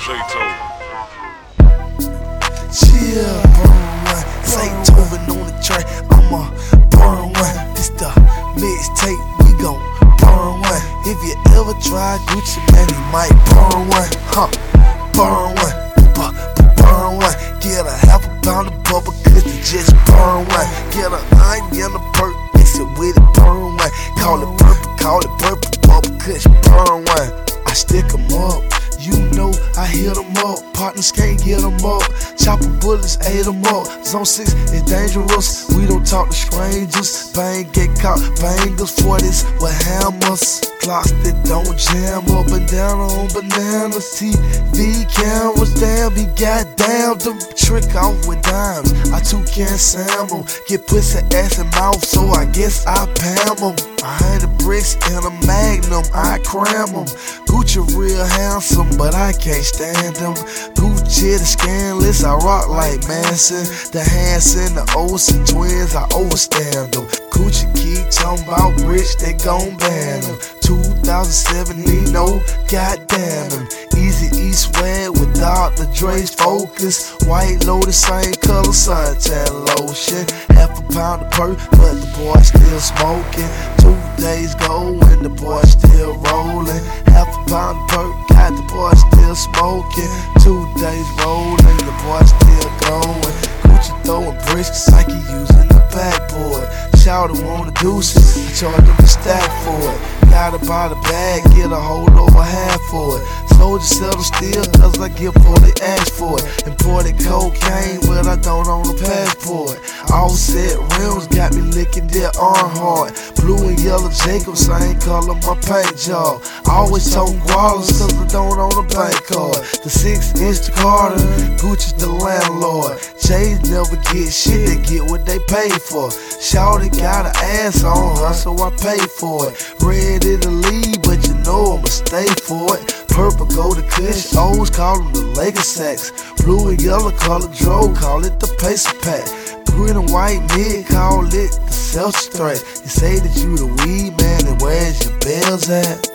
Chill, burn one. Zaytoven on the track, I'ma burn one. This the mixtape, we gon' burn one. If you ever try Gucci, man, he might burn one. Burn one, burn one. Get a half a pound of bubble cookie, just burn one. Get an onion, a perk, mix it with it, burn one. Call it purple, bubble cookie, burn one. I stick 'em up. You know I hit 'em up, partners can't get 'em up. Chopper bullets ate 'em up. Zone 6 is dangerous, we don't talk to strangers. Bang, get caught, bangers, 40s with hammers. Clocks that don't jam up and down on bananas. TV cameras, damn, he got damn. The trick off with dimes, I too can't sample. Get pussy, ass, and mouth, so I guess I pam 'em. 100 bricks in a magnum, I cram 'em. Gucci real handsome, but I can't stand them. Gucci the scandalous, I rock like Manson. The Hanson, the Olsen twins, I overstand them. Gucci keep talking about rich, they gon' ban them. 2017, no, goddamn them. Easy East swag with Dr. Dre's focus. White Lotus, same color, suntan lotion. Half a pound of perk, but the boy still smoking. 2 days go when the boy still rolling. Half a pound of perk, got the boy still smoking. 2 days rolling, the boy still going. Gucci throwing bricks like he using the backboard. Shouty wanna deuces, I charge them a stack for it. Gotta buy the bag, get a hold over half for it. Soldier settle still, cause I give for they ask for it. Imported cocaine, but I don't own a passport. Offset rims got me licking their arm hard. Blue and yellow Jacobs, same color my paint job. Always toting gualas, cause I don't own a bank card. The 6-inch the Carter, Gucci's the landlord. J's never get shit, they get what they pay for. Shawty got an ass on her, so I pay for it. Ready to leave, but you know I'ma stay for it. Purple go to Kush, O's call them the Lakers sacks. Blue and yellow color Dro, call it the Pacer pack. Green and white mid, call it the self-stress. You say that you the weed man, and where's your bells at?